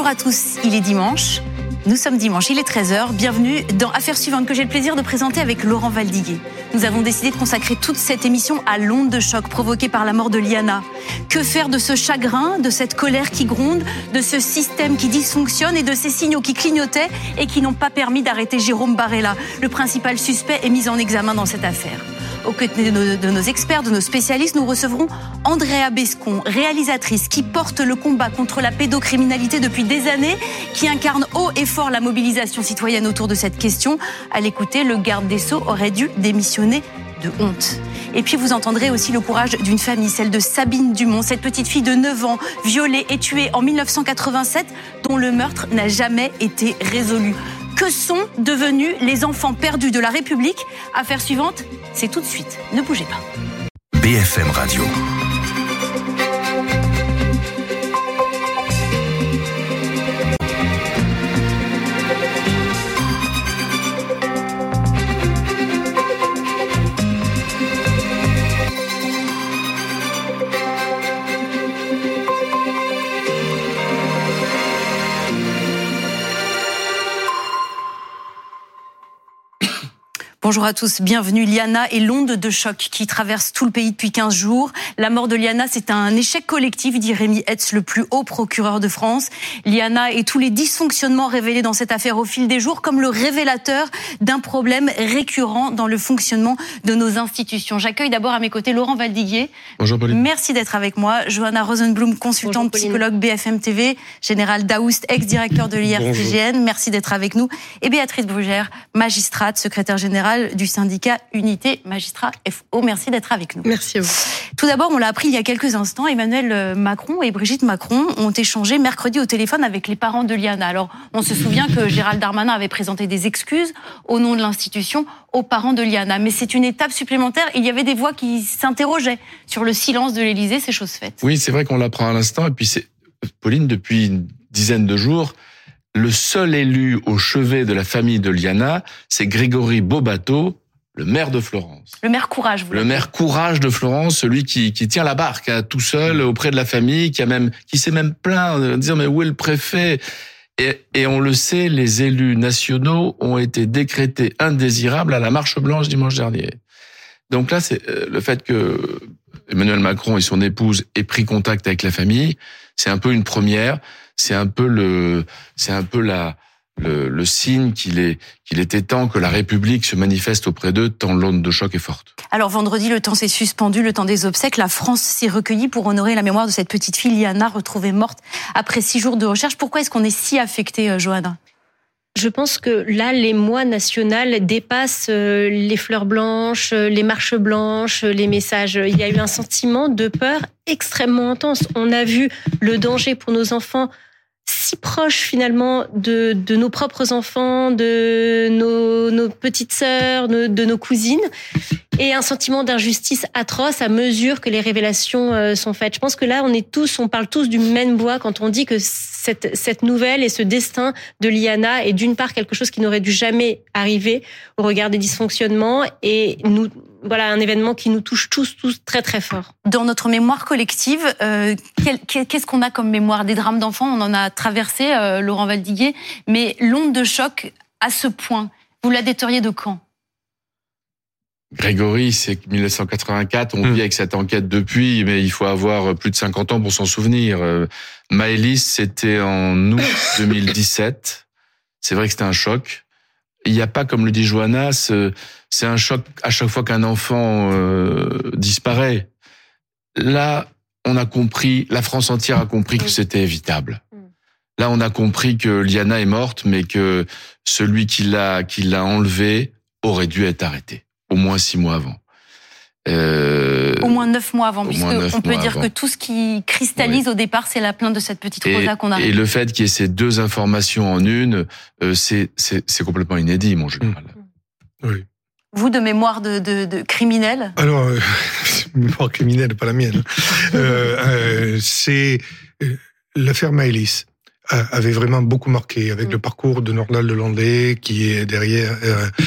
Bonjour à tous, il est dimanche. Nous sommes dimanche, il est 13h. Bienvenue dans Affaires suivantes que j'ai le plaisir de présenter avec Laurent Valdiguier. Nous avons décidé de consacrer toute cette émission à l'onde de choc provoquée par la mort de Liana. Que faire de ce chagrin, de cette colère qui gronde, de ce système qui dysfonctionne et de ces signaux qui clignotaient et qui n'ont pas permis d'arrêter Jérôme Barella, le principal suspect est mis en examen dans cette affaire. Aux côtés de nos experts, de nos spécialistes, nous recevrons Andrea Bescon, réalisatrice qui porte le combat contre la pédocriminalité depuis des années, qui incarne haut et fort la mobilisation citoyenne autour de cette question. À l'écouter, le garde des Sceaux aurait dû démissionner de honte. Et puis vous entendrez aussi le courage d'une famille, celle de Sabine Dumont, cette petite fille de 9 ans, violée et tuée en 1987, dont le meurtre n'a jamais été résolu. Que sont devenus les enfants perdus de la République? Affaire suivante, c'est tout de suite. Ne bougez pas. BFM Radio. Bonjour à tous, bienvenue. Liana et l'onde de choc qui traverse tout le pays depuis 15 jours. La mort de Liana, c'est un échec collectif, dit Rémi Hetz, le plus haut procureur de France. Liana et tous les dysfonctionnements révélés dans cette affaire au fil des jours comme le révélateur d'un problème récurrent dans le fonctionnement de nos institutions. J'accueille d'abord à mes côtés Laurent Valdiguier. Bonjour Pauline. Merci d'être avec moi. Johanna Rosenblum, consultante psychologue BFM TV. Général Daoust, ex-directeur de l'IRCGN. Merci d'être avec nous. Et Béatrice Brugère, magistrate, secrétaire générale du syndicat Unité Magistrats FO. Merci d'être avec nous. Merci à vous. Tout d'abord, on l'a appris il y a quelques instants, Emmanuel Macron et Brigitte Macron ont échangé mercredi au téléphone avec les parents de Liana. Alors, on se souvient que Gérald Darmanin avait présenté des excuses au nom de l'institution aux parents de Liana. Mais c'est une étape supplémentaire. Il y avait des voix qui s'interrogeaient sur le silence de l'Élysée, c'est chose faite. Oui, c'est vrai qu'on l'apprend à l'instant. Et puis, Pauline, depuis une dizaine de jours, le seul élu au chevet de la famille de Liana, c'est Grégory Beaubateau, le maire de Florence. Le maire Courage, vous Le maire Courage de Florence, celui qui tient la barque, tout seul, auprès de la famille, qui s'est même plaint de dire mais où est le préfet? Et on le sait, les élus nationaux ont été décrétés indésirables à la Marche Blanche dimanche dernier. Donc là, c'est le fait que Emmanuel Macron et son épouse aient pris contact avec la famille, c'est un peu une première. C'est un peu le signe qu'il était temps que la République se manifeste auprès d'eux tant l'onde de choc est forte. Alors vendredi, le temps s'est suspendu, le temps des obsèques. La France s'est recueillie pour honorer la mémoire de cette petite fille, Liana, retrouvée morte après 6 jours de recherche. Pourquoi est-ce qu'on est si affecté, Johanna ? Je pense que là, l'émoi national dépasse les fleurs blanches, les marches blanches, les messages. Il y a eu un sentiment de peur extrêmement intense. On a vu le danger pour nos enfants si proche finalement de nos propres enfants, de nos petites sœurs, de nos cousines, et un sentiment d'injustice atroce à mesure que les révélations sont faites. Je pense que là, on parle tous d'une même voix quand on dit que cette nouvelle et ce destin de Liana est d'une part quelque chose qui n'aurait dû jamais arriver au regard des dysfonctionnements et voilà un événement qui nous touche tous très très fort. Dans notre mémoire collective, qu'est-ce qu'on a comme mémoire? Des drames d'enfants, on en a traversé, Laurent Valdiguier, mais l'onde de choc à ce point, vous la dateriez de quand? Grégory, c'est 1984, on vit avec cette enquête depuis, mais il faut avoir plus de 50 ans pour s'en souvenir. Maëlys, c'était en août 2017. C'est vrai que c'était un choc. Il n'y a pas, comme le dit Johanna, c'est un choc à chaque fois qu'un enfant disparaît. Là, on a compris, la France entière a compris que c'était évitable. Là, on a compris que Liana est morte, mais que celui qui l'a enlevée aurait dû être arrêté. Au moins 6 mois avant. Au moins 9 mois avant, puisqu'on peut dire que tout ce qui cristallise au départ, c'est la plainte de cette petite Rosa qu'on a. Et le fait qu'il y ait ces 2 informations en une, c'est complètement inédit, mon général. Oui. Vous, de mémoire de criminel? Alors, mémoire criminelle, pas la mienne. C'est l'affaire Maëlys. avait vraiment beaucoup marqué, avec le parcours de Nordal Lelandais, qui est derrière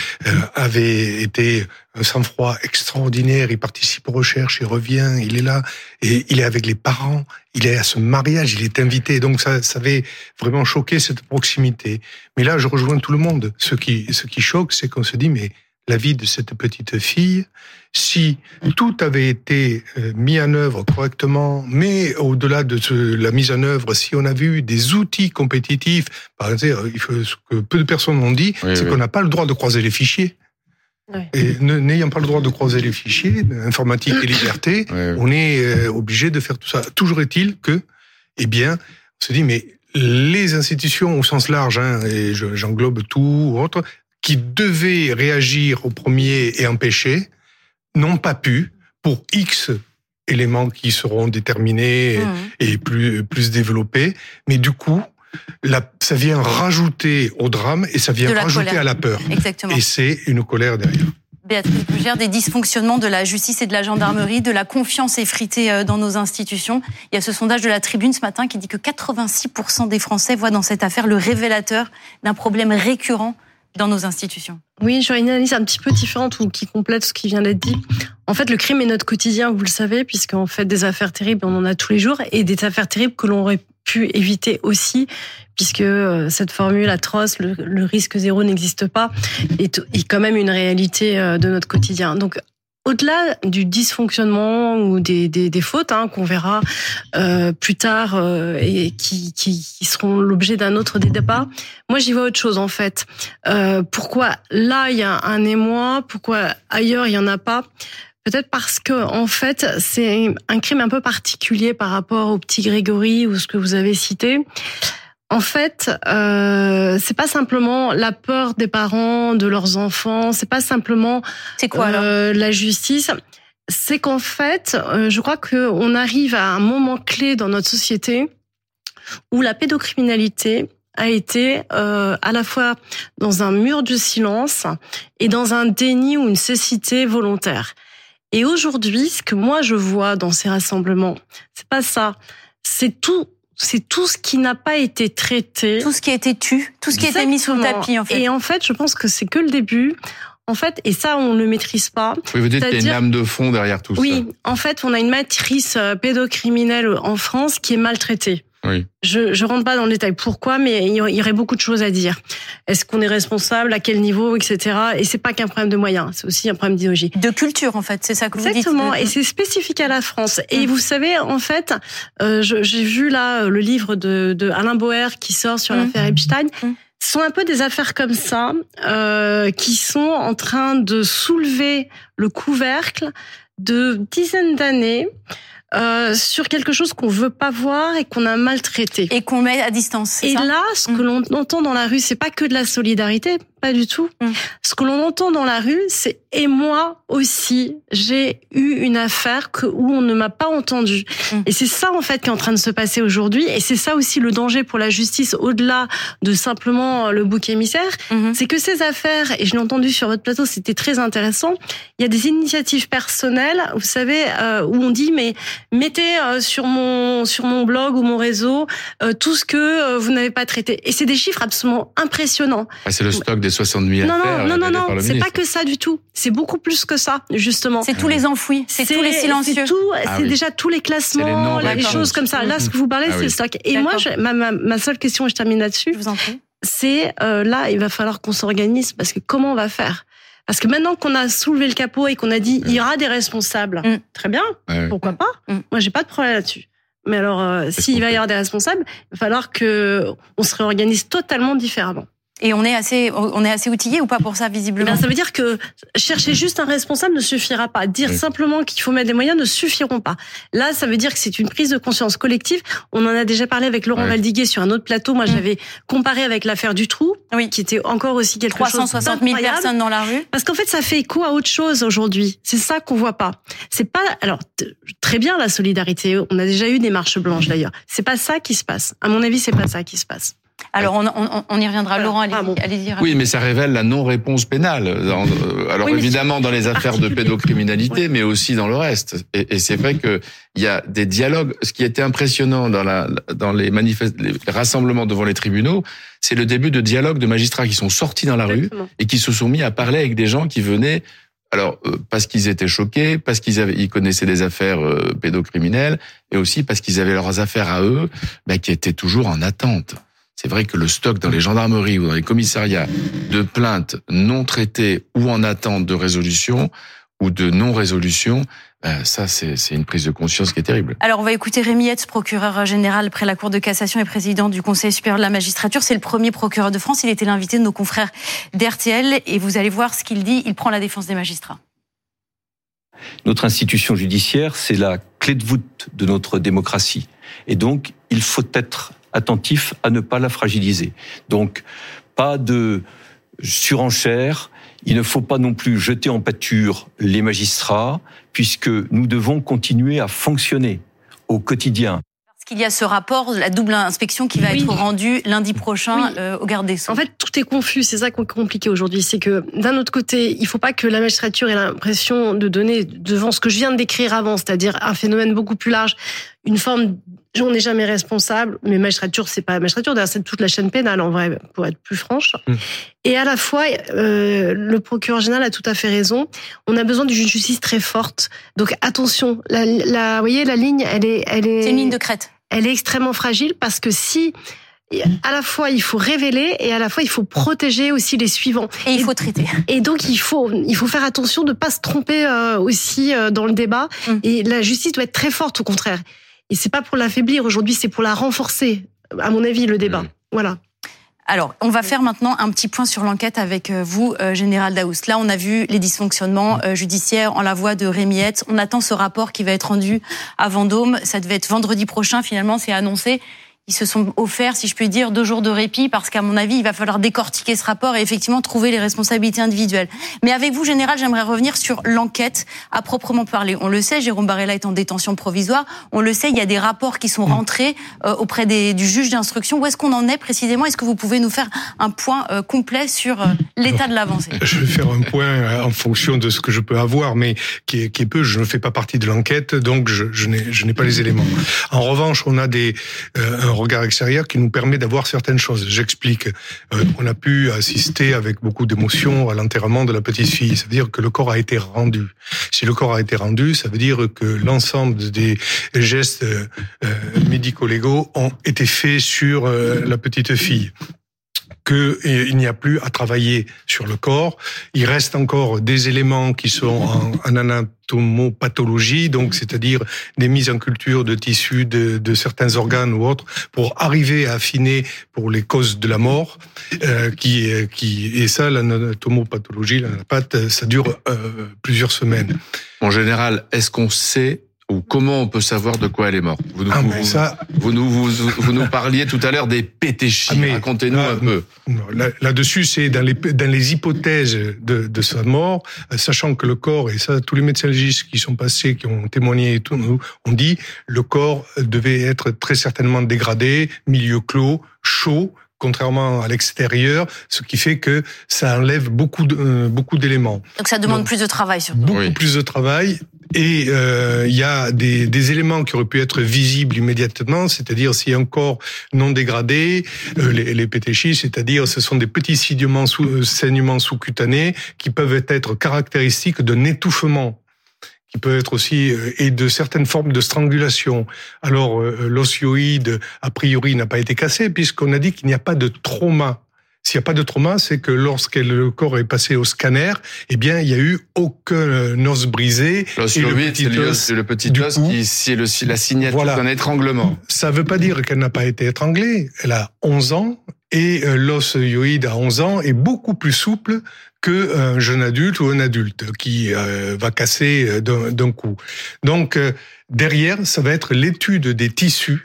avait été un sang-froid extraordinaire. Il participe aux recherches, il revient, il est là, et il est avec les parents, il est à ce mariage, il est invité. Donc ça avait vraiment choqué cette proximité. Mais là, je rejoins tout le monde. Ce qui choque, c'est qu'on se dit, mais la vie de cette petite fille, si tout avait été mis en œuvre correctement, mais au-delà de la mise en œuvre, si on avait eu des outils compétitifs, par exemple, ce que peu de personnes ont dit, c'est qu'on n'a pas le droit de croiser les fichiers. Oui. Et n'ayant pas le droit de croiser les fichiers, informatique et liberté, on est obligé de faire tout ça. Toujours est-il que, eh bien, on se dit, mais les institutions au sens large, et j'englobe tout ou autre, qui devaient réagir au premier et empêcher, n'ont pas pu, pour X éléments qui seront déterminés et plus développés. Mais du coup, ça vient rajouter au drame et ça vient rajouter colère. À la peur. Exactement. Et c'est une colère derrière. Béatrice Brugère, des dysfonctionnements de la justice et de la gendarmerie, de la confiance effritée dans nos institutions. Il y a ce sondage de la Tribune ce matin qui dit que 86% des Français voient dans cette affaire le révélateur d'un problème récurrent dans nos institutions. Oui, j'aurais une analyse un petit peu différente ou qui complète ce qui vient d'être dit. En fait, le crime est notre quotidien, vous le savez, puisqu'en fait, des affaires terribles, on en a tous les jours, et des affaires terribles que l'on aurait pu éviter aussi, puisque cette formule atroce, le risque zéro n'existe pas, est quand même une réalité de notre quotidien. Donc, au-delà du dysfonctionnement ou des fautes qu'on verra plus tard et qui seront l'objet d'un autre débat, moi j'y vois autre chose en fait. Pourquoi là il y a un émoi, pourquoi ailleurs il y en a pas? Peut-être parce que en fait c'est un crime un peu particulier par rapport au petit Grégory ou ce que vous avez cité. En fait, c'est pas simplement la peur des parents, de leurs enfants, c'est pas simplement la justice. C'est qu'en fait, je crois qu'on arrive à un moment clé dans notre société où la pédocriminalité a été à la fois dans un mur de silence et dans un déni ou une cécité volontaire. Et aujourd'hui, ce que moi je vois dans ces rassemblements, c'est pas ça, c'est tout ce qui n'a pas été traité. Tout ce qui a été tué, tout ce qui a été mis sous le tapis, en fait. Et en fait, je pense que c'est que le début. En fait, et ça, on ne le maîtrise pas. Oui, vous dites qu'il y a une lame de fond derrière tout ça. Oui, en fait, on a une matrice pédocriminelle en France qui est maltraitée. Oui. Je rentre pas dans le détail pourquoi, mais il y aurait beaucoup de choses à dire. Est-ce qu'on est responsable, à quel niveau, etc. Et c'est pas qu'un problème de moyens, c'est aussi un problème d'idéologie. De culture, en fait, c'est ça que vous dites. Exactement, et c'est spécifique à la France. Et vous savez, en fait, j'ai vu là le livre de Alain Boer qui sort sur l'affaire Epstein. Ce sont un peu des affaires comme ça qui sont en train de soulever le couvercle de dizaines d'années sur quelque chose qu'on veut pas voir et qu'on a maltraité. Et qu'on met à distance, c'est ça ? Et là, ce que l'on entend dans la rue, c'est pas que de la solidarité, pas du tout. Ce que l'on entend dans la rue, c'est « et moi aussi, j'ai eu une affaire où on ne m'a pas entendu ». Et c'est ça, en fait, qui est en train de se passer aujourd'hui. Et c'est ça aussi le danger pour la justice, au-delà de simplement le bouc émissaire. C'est que ces affaires, et je l'ai entendu sur votre plateau, c'était très intéressant, il y a des initiatives personnelles, vous savez, où on dit « mais mettez sur mon blog ou mon réseau tout ce que vous n'avez pas traité ». Et c'est des chiffres absolument impressionnants. Ah, c'est le stock des 60 000 affaires. Non, c'est pas que ça du tout. C'est beaucoup plus que ça, justement. C'est tous les enfouis, c'est tous les silencieux. C'est déjà tous les classements, les choses comme ça. Là, ce que vous parlez, c'est le stock. Et moi, ma seule question, et je termine là-dessus, je vous en prie, c'est là, il va falloir qu'on s'organise parce que comment on va faire ? Parce que maintenant qu'on a soulevé le capot et qu'on a dit il y aura des responsables, très bien, pourquoi pas ? Moi, j'ai pas de problème là-dessus. Mais alors, s'il va y avoir des responsables, il va falloir que on se réorganise totalement différemment. Et on est assez outillé ou pas pour ça, visiblement? Ça veut dire que chercher juste un responsable ne suffira pas. Dire simplement qu'il faut mettre des moyens ne suffiront pas. Là, ça veut dire que c'est une prise de conscience collective. On en a déjà parlé avec Laurent Valdiguier sur un autre plateau. Moi, j'avais comparé avec l'affaire Dutroux, qui était encore aussi quelque chose 360 000 personnes dans la rue. Parce qu'en fait, ça fait écho à autre chose aujourd'hui. C'est ça qu'on voit pas. C'est pas, alors, très bien la solidarité. On a déjà eu des marches blanches d'ailleurs. C'est pas ça qui se passe. À mon avis, c'est pas ça qui se passe. Alors, on y reviendra. Voilà. Laurent, allez-y. Oui, mais ça révèle la non-réponse pénale. Alors, oui, évidemment, dans les affaires de pédocriminalité, mais aussi dans le reste. Et c'est vrai qu'il y a des dialogues. Ce qui était impressionnant dans les rassemblements devant les tribunaux, c'est le début de dialogues de magistrats qui sont sortis dans la rue et qui se sont mis à parler avec des gens qui venaient, alors parce qu'ils étaient choqués, parce qu'ils connaissaient des affaires pédocriminelles, et aussi parce qu'ils avaient leurs affaires à eux, qui étaient toujours en attente. C'est vrai que le stock dans les gendarmeries ou dans les commissariats de plaintes non traitées ou en attente de résolution ou de non-résolution, ça, c'est une prise de conscience qui est terrible. Alors, on va écouter Rémi Hetz, procureur général près la Cour de cassation et président du Conseil supérieur de la magistrature. C'est le premier procureur de France. Il était l'invité de nos confrères d'RTL. Et vous allez voir ce qu'il dit. Il prend la défense des magistrats. Notre institution judiciaire, c'est la clé de voûte de notre démocratie. Et donc, il faut être attentif à ne pas la fragiliser. Donc, pas de surenchère. Il ne faut pas non plus jeter en pâture les magistrats, puisque nous devons continuer à fonctionner au quotidien. Parce qu'il y a ce rapport, la double inspection qui va être rendue lundi prochain au garde des Sceaux. En fait, tout est confus, c'est ça qui est compliqué aujourd'hui. C'est que d'un autre côté, il ne faut pas que la magistrature ait l'impression de donner, devant ce que je viens de décrire avant, c'est-à-dire un phénomène beaucoup plus large, une forme on n'est jamais responsable, mais magistrature, c'est pas la magistrature, d'ailleurs, c'est toute la chaîne pénale, en vrai, pour être plus franche. Et à la fois, le procureur général a tout à fait raison. On a besoin d'une justice très forte. Donc, attention. Vous voyez, la ligne, elle est. C'est une ligne de crête. Elle est extrêmement fragile parce que si, à la fois, il faut révéler et à la fois, il faut protéger aussi les suivants. Et il faut traiter. Et donc, il faut faire attention de pas se tromper aussi dans le débat. Et la justice doit être très forte, au contraire. Et c'est pas pour l'affaiblir aujourd'hui, c'est pour la renforcer, à mon avis, le débat. Voilà. Alors, on va faire maintenant un petit point sur l'enquête avec vous, Général Daoust. Là, on a vu les dysfonctionnements judiciaires en la voix de Rémi Hetz. On attend ce rapport qui va être rendu à Vendôme. Ça devait être vendredi prochain, finalement, c'est annoncé. Ils se sont offerts, si je puis dire, 2 jours de répit parce qu'à mon avis, il va falloir décortiquer ce rapport et effectivement trouver les responsabilités individuelles. Mais avec vous, Général, j'aimerais revenir sur l'enquête à proprement parler. On le sait, Jérôme Barella est en détention provisoire. On le sait, il y a des rapports qui sont rentrés auprès du juge d'instruction. Où est-ce qu'on en est précisément ? Est-ce que vous pouvez nous faire un point complet sur l'état de l'avancée ? Je vais faire un point en fonction de ce que je peux avoir, mais qui est peu. Je ne fais pas partie de l'enquête, donc je n'ai pas les éléments. En revanche, on a un regard extérieur qui nous permet d'avoir certaines choses. J'explique. On a pu assister avec beaucoup d'émotion à l'enterrement de la petite fille. Ça veut dire que le corps a été rendu. Si le corps a été rendu, ça veut dire que l'ensemble des gestes médico-légaux ont été faits sur la petite fille. Qu'il n'y a plus à travailler sur le corps. Il reste encore des éléments qui sont en anatomopathologie, donc c'est-à-dire des mises en culture de tissus de certains organes ou autres, pour arriver à affiner pour les causes de la mort. Et ça, l'anatomopathologie, ça dure plusieurs semaines. En général, est-ce qu'on sait ou comment on peut savoir de quoi elle est morte ? Vous nous parliez tout à l'heure des pétéchis. Racontez-nous un peu. Là-dessus, c'est dans les hypothèses de sa mort, sachant que le corps, et ça, tous les médecins légistes qui sont passés, qui ont témoigné et tout, ont dit, le corps devait être très certainement dégradé, milieu clos, chaud, contrairement à l'extérieur, ce qui fait que ça enlève beaucoup d'éléments. Donc ça demande plus de travail, surtout. Beaucoup plus de travail. Et il y a des éléments qui auraient pu être visibles immédiatement, c'est-à-dire si un corps non dégradé, les pétéchis, c'est-à-dire ce sont des petits saignements sous-cutanés qui peuvent être caractéristiques d'un étouffement, qui peut être aussi et de certaines formes de strangulation. Alors l'osioïde a priori n'a pas été cassé puisqu'on a dit qu'il n'y a pas de trauma. S'il n'y a pas de trauma, c'est que lorsque le corps est passé au scanner, eh bien, il n'y a eu aucun os brisé. L'osioïde, c'est le petit os qui, c'est la signature d'un étranglement. Ça ne veut pas dire qu'elle n'a pas été étranglée. Elle a 11 ans et l'osioïde à 11 ans est beaucoup plus souple qu'un jeune adulte ou un adulte qui va casser d'un coup. Donc, derrière, ça va être l'étude des tissus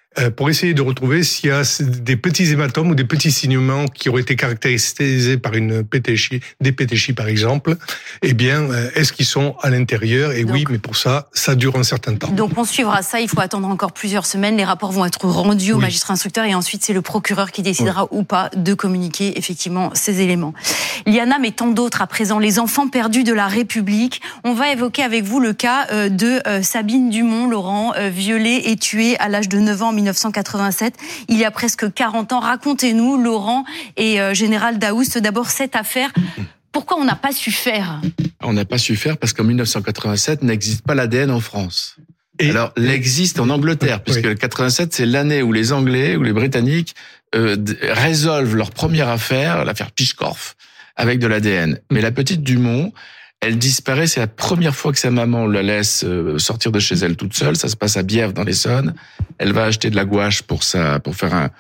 pour essayer de retrouver s'il y a des petits hématomes ou des petits saignements qui auraient été caractérisés par une pétéchie, des pétéchies par exemple. Eh bien, est-ce qu'ils sont à l'intérieur? Et donc, oui, mais pour ça dure un certain temps. Donc on suivra ça, il faut attendre encore plusieurs semaines. Les rapports vont être rendus au magistrat instructeur et ensuite c'est le procureur qui décidera ou pas de communiquer effectivement ces éléments. Liana, mais tant d'autres à présent, les enfants perdus de la République. On va évoquer avec vous le cas de Sabine Dumont, Laurent, violée et tuée à l'âge de 9 ans en 1987, il y a presque 40 ans. Racontez-nous, Laurent et Général Daoust, d'abord cette affaire. Pourquoi on n'a pas su faire? On n'a pas su faire parce qu'en 1987 n'existe pas l'ADN en France. Alors, l'existe en Angleterre, puisque le 87, c'est l'année où les Anglais ou les Britanniques résolvent leur première affaire, l'affaire Pichkorf, avec de l'ADN. Mais la petite Dumont, elle disparaît, c'est la première fois que sa maman la laisse sortir de chez elle toute seule. Ça se passe à Bièvre dans l'Essonne. Elle va acheter de la gouache pour faire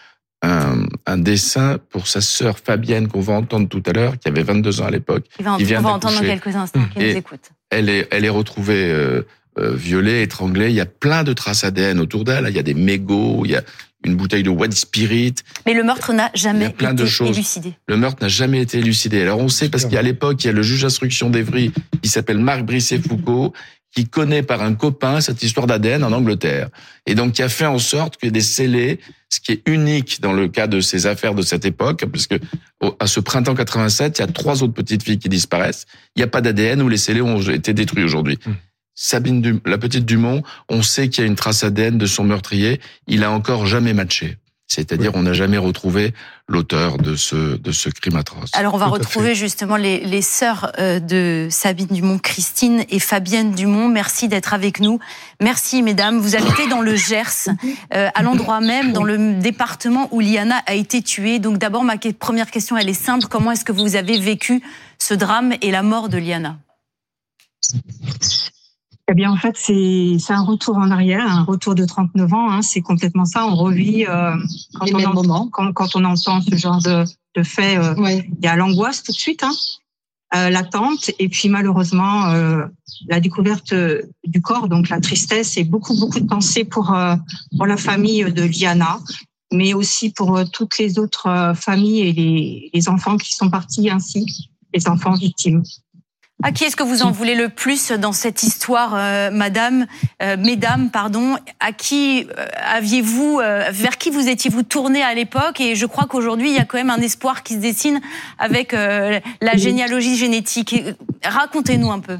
un dessin pour sa sœur Fabienne qu'on va entendre tout à l'heure, qui avait 22 ans à l'époque. On va entendre dans quelques instants, qui nous écoute. Elle est retrouvée violée, étranglée. Il y a plein de traces ADN autour d'elle. Il y a des mégots, il y a une bouteille de White Spirit. Mais le meurtre n'a jamais été élucidé. Le meurtre n'a jamais été élucidé. Alors on sait parce qu'à l'époque, il y a le juge d'instruction d'Evry qui s'appelle Marc Brisset-Foucault, qui connaît par un copain cette histoire d'ADN en Angleterre. Et donc qui a fait en sorte qu'il y ait des scellés, ce qui est unique dans le cas de ces affaires de cette époque, puisque à ce printemps 87, il y a 3 autres petites filles qui disparaissent. Il n'y a pas d'ADN où les scellés ont été détruits aujourd'hui. La petite Dumont, on sait qu'il y a une trace ADN de son meurtrier. Il a encore jamais matché. C'est-à-dire, on n'a jamais retrouvé l'auteur de ce crime atroce. Alors, on va retrouver justement les sœurs de Sabine Dumont, Christine et Fabienne Dumont. Merci d'être avec nous. Merci, mesdames. Vous habitez dans le Gers, à l'endroit même, dans le département où Liana a été tuée. Donc, d'abord, ma première question, elle est simple. Comment est-ce que vous avez vécu ce drame et la mort de Liana? Eh bien, en fait, c'est un retour en arrière, un retour de 39 ans. Hein, c'est complètement ça. On revit quand on entend ce genre de fait. Il y a l'angoisse tout de suite, l'attente, et puis malheureusement la découverte du corps, donc la tristesse et beaucoup de pensées pour la famille de Liana, mais aussi pour toutes les autres familles et les enfants qui sont partis ainsi, les enfants victimes. À qui est-ce que vous en voulez le plus dans cette histoire, mesdames, à qui vers qui vous étiez-vous tourné à l'époque? Et je crois qu'aujourd'hui, il y a quand même un espoir qui se dessine avec la généalogie génétique. Racontez-nous un peu.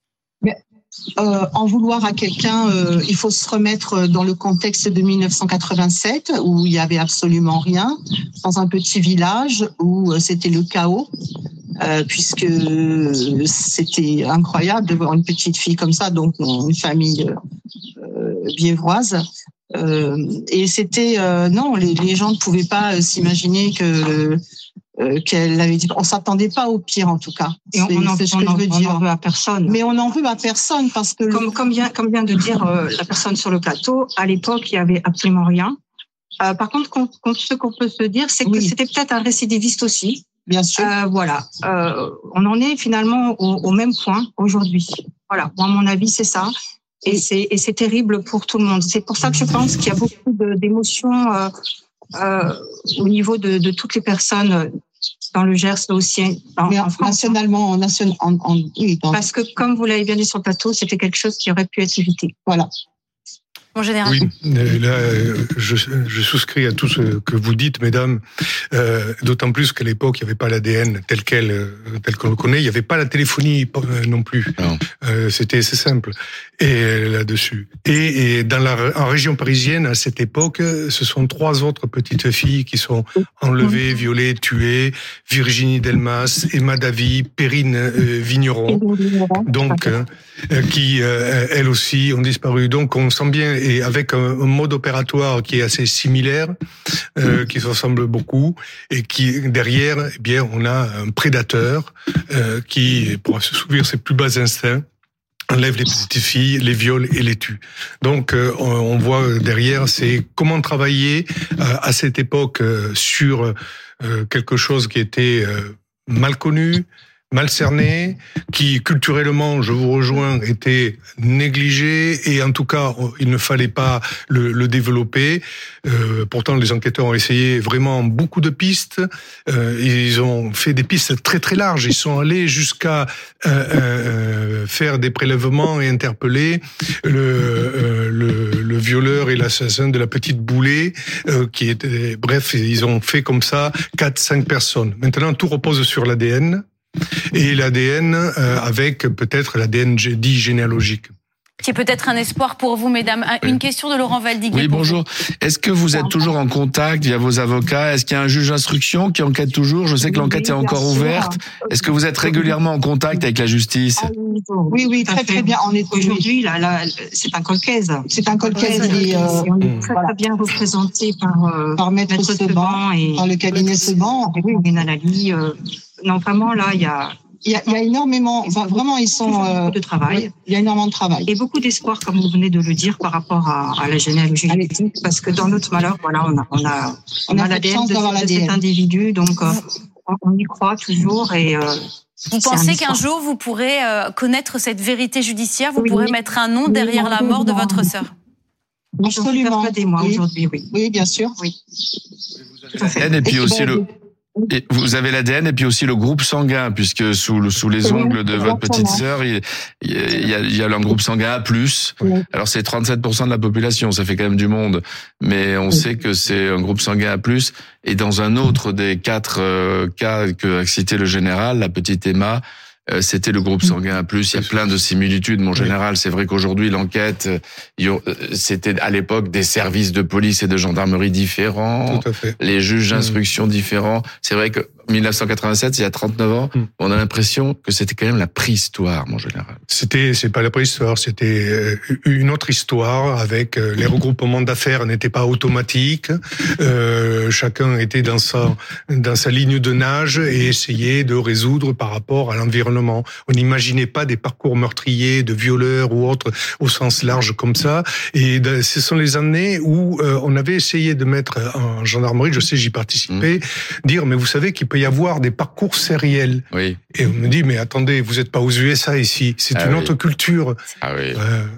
En vouloir à quelqu'un, il faut se remettre dans le contexte de 1987 où il y avait absolument rien, dans un petit village où c'était le chaos, puisque c'était incroyable de voir une petite fille comme ça, donc une famille biévroise. Et c'était non, les gens ne pouvaient pas s'imaginer qu'elle avait dit. On s'attendait pas au pire en tout cas. Et on n'en veut à personne. Mais on n'en veut à personne parce que comme vient de dire la personne sur le plateau, à l'époque il y avait absolument rien. Par contre, ce qu'on peut se dire, c'est que c'était peut-être un récidiviste aussi. Bien sûr. Voilà. On en est finalement au même point aujourd'hui. Voilà. Moi, à mon avis, c'est ça. Et c'est terrible pour tout le monde. C'est pour ça que je pense qu'il y a beaucoup d'émotions au niveau de toutes les personnes dans le Gers, mais aussi en France. Nationalement, parce que, comme vous l'avez bien dit sur le plateau, c'était quelque chose qui aurait pu être évité. Voilà. En général. Oui, là, je souscris à tout ce que vous dites, mesdames. D'autant plus qu'à l'époque, il n'y avait pas l'ADN tel qu'on le connaît. Il n'y avait pas la téléphonie non plus. C'était assez simple. Et là-dessus. Et en région parisienne, à cette époque, ce sont 3 autres petites filles qui sont enlevées, violées, tuées. Virginie Delmas, Emma Davy, Perrine Vigneron. Donc, qui, elles aussi, ont disparu. Donc, on sent bien, et avec un mode opératoire qui est assez similaire, qui se ressemble beaucoup, et qui, derrière, eh bien, on a un prédateur, qui, pour assouvir ses plus bas instincts, enlève les petites filles, les viole et les tue. Donc, on voit derrière, c'est comment travailler à cette époque sur quelque chose qui était mal connu, mal cerné, qui culturellement, je vous rejoins, était négligé et en tout cas, il ne fallait pas le développer. Pourtant, les enquêteurs ont essayé vraiment beaucoup de pistes. Ils ont fait des pistes très très larges. Ils sont allés jusqu'à faire des prélèvements et interpeller le violeur et l'assassin de la petite Boulay, qui était, bref, ils ont fait comme ça 4-5 personnes. Maintenant, tout repose sur l'ADN. Et l'ADN avec peut-être l'ADN dit généalogique. Qui est peut-être un espoir pour vous, mesdames. Une question de Laurent Valdiguier. Oui, bonjour. Est-ce que vous êtes toujours en contact via vos avocats? Est-ce qu'il y a un juge d'instruction qui enquête toujours? Je sais que l'enquête est encore ouverte. Est-ce que vous êtes régulièrement en contact avec la justice? Oui, très bien. On est aujourd'hui, là, c'est un colcaise. C'est un colcaise. On est très bien représenté par Maître Seban et par le cabinet Seban. Oui, Benalali. Non, vraiment, là, il y a énormément, enfin, vraiment, ils sont de travail. Il y a énormément de travail. Et beaucoup d'espoir, comme vous venez de le dire, par rapport à la généalogie génétique, parce que dans notre malheur, voilà, on a l'ADN de cet individu, donc on y croit toujours et vous pensez qu'un jour vous pourrez connaître cette vérité judiciaire, vous pourrez mettre un nom derrière la mort de votre sœur? Absolument. Des mois aujourd'hui, oui. Oui, bien sûr, oui. Tout à fait. Et puis aussi et vous avez l'ADN et puis aussi le groupe sanguin, puisque sous les ongles de votre petite sœur, il y a un groupe sanguin A+. Alors c'est 37% de la population, ça fait quand même du monde, mais on sait que c'est un groupe sanguin A+. Et dans un autre des 4 cas que a cité le général, la petite Emma, c'était le groupe sanguin A+. Il y a plein de similitudes, mon général. C'est vrai qu'aujourd'hui, l'enquête, c'était à l'époque des services de police et de gendarmerie différents. Tout à fait. Les juges d'instruction différents. C'est vrai que 1987, il y a 39 ans, on a l'impression que c'était quand même la préhistoire, mon général. C'est pas la préhistoire, c'était une autre histoire avec les regroupements d'affaires n'étaient pas automatiques. Chacun était dans sa ligne de nage et essayait de résoudre par rapport à l'environnement. On n'imaginait pas des parcours meurtriers, de violeurs ou autres au sens large comme ça. Et ce sont les années où on avait essayé de mettre en gendarmerie, je sais, j'y participais, dire mais vous savez qu'il peut y avoir des parcours sériels. Oui. Et on me dit, mais attendez, vous n'êtes pas aux USA ici, c'est une autre culture. Ah oui.